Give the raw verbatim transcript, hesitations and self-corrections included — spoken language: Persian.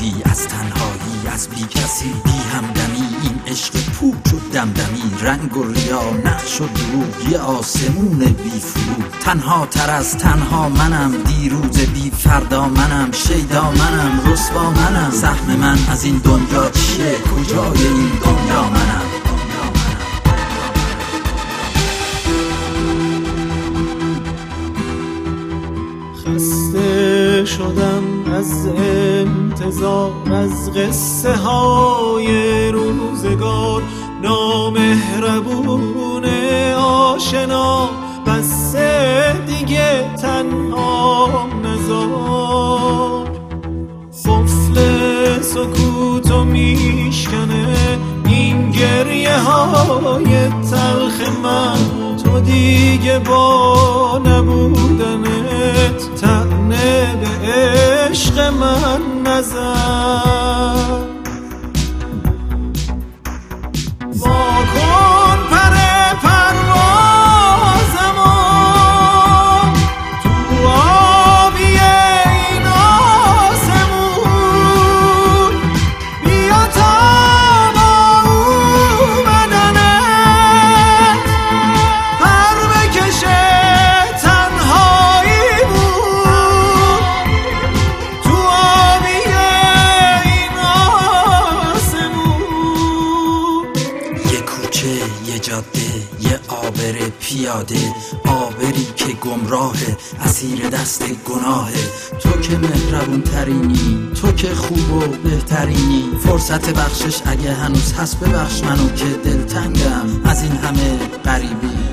بودی، از تنهایی، از بی کسی، بی همدمی. این عشق پوچ و دمدمی، رنگ و ریا، نقش و دروغ، یه آسمون بی فرو. تنها تر از تنها منم، دیروز بی فردا منم، شیدا منم، رسوا منم. سهم من از این دنیا چیه؟ کجای این دنیا منم؟ خسته شدم از انتظار، از قصه های روزگار. نامهربون آشنا، بس دیگه تنها نذار. قفل سکوتو میشکنه این گریه های تلخ من. تو دیگه با نبودنت طعنه به عشق من نزن. ما کن پر پروازمو تو آبی این آسمون. بیا تا با اومدنت پر بکشه تنهاییمون. تو آبی این آسمون. یه کوچه، یه جاده، یه آبر پیاده، آبری که گمراهه، اسیر دست گناهه. تو که مهربون ترینی، تو که خوب و بهترینی. فرصت بخشش اگه هنوز هست ببخش منو که دلتنگم از این همه غریبی.